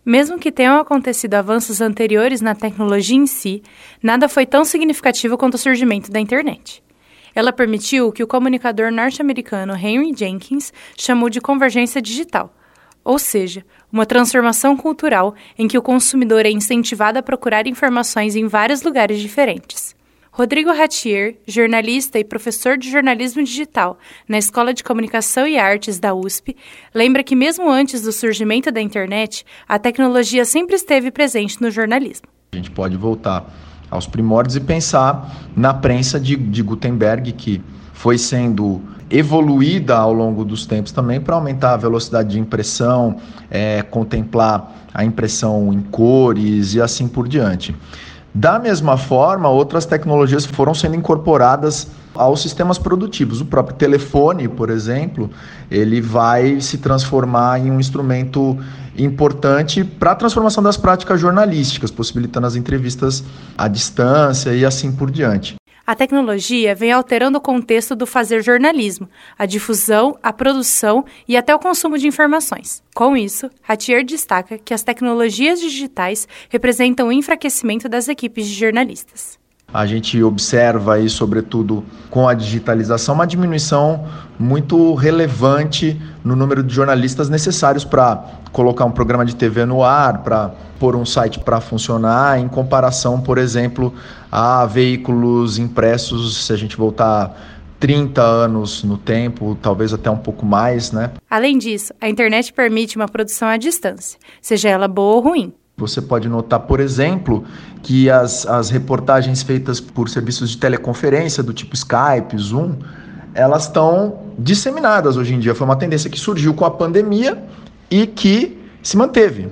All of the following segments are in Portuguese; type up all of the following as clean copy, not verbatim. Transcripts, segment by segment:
Mesmo que tenham acontecido avanços anteriores na tecnologia em si, nada foi tão significativo quanto o surgimento da internet. Ela permitiu o que o comunicador norte-americano Henry Jenkins chamou de convergência digital, ou seja, uma transformação cultural em que o consumidor é incentivado a procurar informações em vários lugares diferentes. Rodrigo Ratier, jornalista e professor de jornalismo digital na Escola de Comunicação e Artes da USP, lembra que mesmo antes do surgimento da internet, a tecnologia sempre esteve presente no jornalismo. A gente pode voltar aos primórdios e pensar na prensa de Gutenberg, que foi sendo evoluída ao longo dos tempos também para aumentar a velocidade de impressão, contemplar a impressão em cores e assim por diante. Da mesma forma, outras tecnologias foram sendo incorporadas aos sistemas produtivos. O próprio telefone, por exemplo, ele vai se transformar em um instrumento importante para a transformação das práticas jornalísticas, possibilitando as entrevistas à distância e assim por diante. A tecnologia vem alterando o contexto do fazer jornalismo, a difusão, a produção e até o consumo de informações. Com isso, Ratier destaca que as tecnologias digitais representam o enfraquecimento das equipes de jornalistas. A gente observa aí, sobretudo com a digitalização, uma diminuição muito relevante no número de jornalistas necessários para colocar um programa de TV no ar, para pôr um site para funcionar, em comparação, por exemplo, a veículos impressos, se a gente voltar 30 anos no tempo, talvez até um pouco mais, né? Além disso, a internet permite uma produção à distância, seja ela boa ou ruim. Você pode notar, por exemplo, que as reportagens feitas por serviços de teleconferência do tipo Skype, Zoom, elas estão disseminadas hoje em dia. Foi uma tendência que surgiu com a pandemia e que se manteve.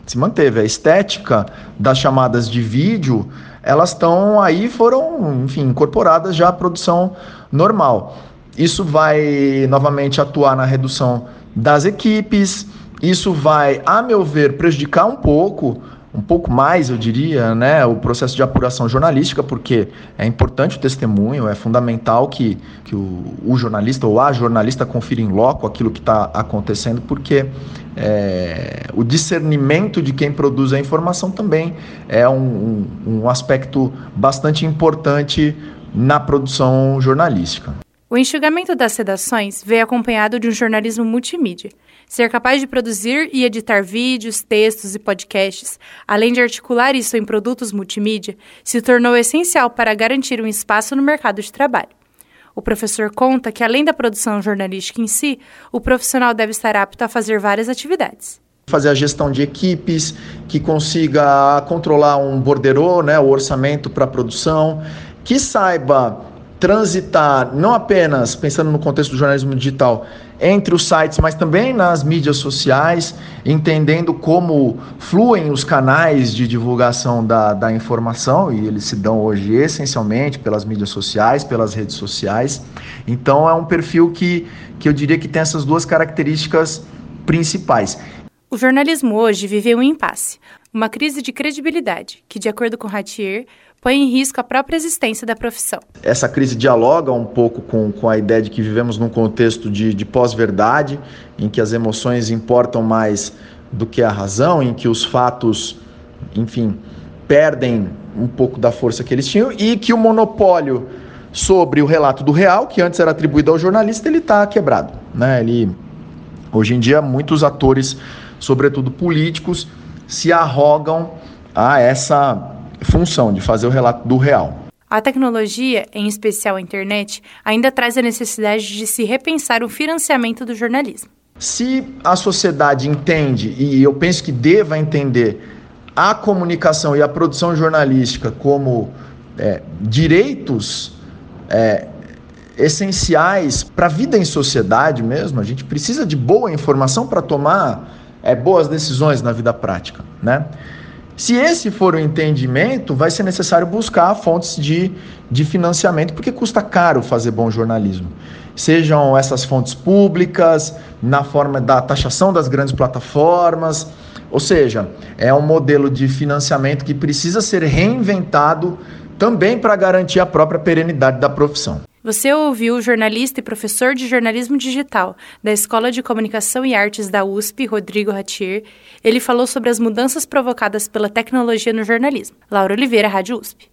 A estética das chamadas de vídeo, elas estão aí, foram, incorporadas já à produção normal. Isso vai novamente atuar na redução das equipes. Isso vai, a meu ver, prejudicar um pouco mais, eu diria, né, o processo de apuração jornalística, porque é importante o testemunho, é fundamental que o jornalista ou a jornalista confira em loco aquilo que está acontecendo, porque o discernimento de quem produz a informação também é um aspecto bastante importante na produção jornalística. O enxugamento das redações veio acompanhado de um jornalismo multimídia. Ser capaz de produzir e editar vídeos, textos e podcasts, além de articular isso em produtos multimídia, se tornou essencial para garantir um espaço no mercado de trabalho. O professor conta que, além da produção jornalística em si, o profissional deve estar apto a fazer várias atividades. Fazer a gestão de equipes, que consiga controlar um borderô, né, o orçamento para a produção, que saiba transitar, não apenas pensando no contexto do jornalismo digital, entre os sites, mas também nas mídias sociais, entendendo como fluem os canais de divulgação da informação, e eles se dão hoje essencialmente pelas mídias sociais, pelas redes sociais. Então é um perfil que eu diria que tem essas duas características principais. O jornalismo hoje vive um impasse, uma crise de credibilidade, que, de acordo com Ratier, põe em risco a própria existência da profissão. Essa crise dialoga um pouco com a ideia de que vivemos num contexto de pós-verdade, em que as emoções importam mais do que a razão, em que os fatos, perdem um pouco da força que eles tinham, e que o monopólio sobre o relato do real, que antes era atribuído ao jornalista, ele está quebrado, né? Hoje em dia, muitos atores, sobretudo políticos, se arrogam a essa função de fazer o relato do real. A tecnologia, em especial a internet, ainda traz a necessidade de se repensar o financiamento do jornalismo. Se a sociedade entende, e eu penso que deva entender, a comunicação e a produção jornalística como direitos essenciais para a vida em sociedade mesmo, a gente precisa de boa informação para tomar boas decisões na vida prática, né? Se esse for o entendimento, vai ser necessário buscar fontes de financiamento, porque custa caro fazer bom jornalismo. Sejam essas fontes públicas, na forma da taxação das grandes plataformas, ou seja, é um modelo de financiamento que precisa ser reinventado também para garantir a própria perenidade da profissão. Você ouviu o jornalista e professor de jornalismo digital da Escola de Comunicação e Artes da USP, Rodrigo Ratir. Ele falou sobre as mudanças provocadas pela tecnologia no jornalismo. Laura Oliveira, Rádio USP.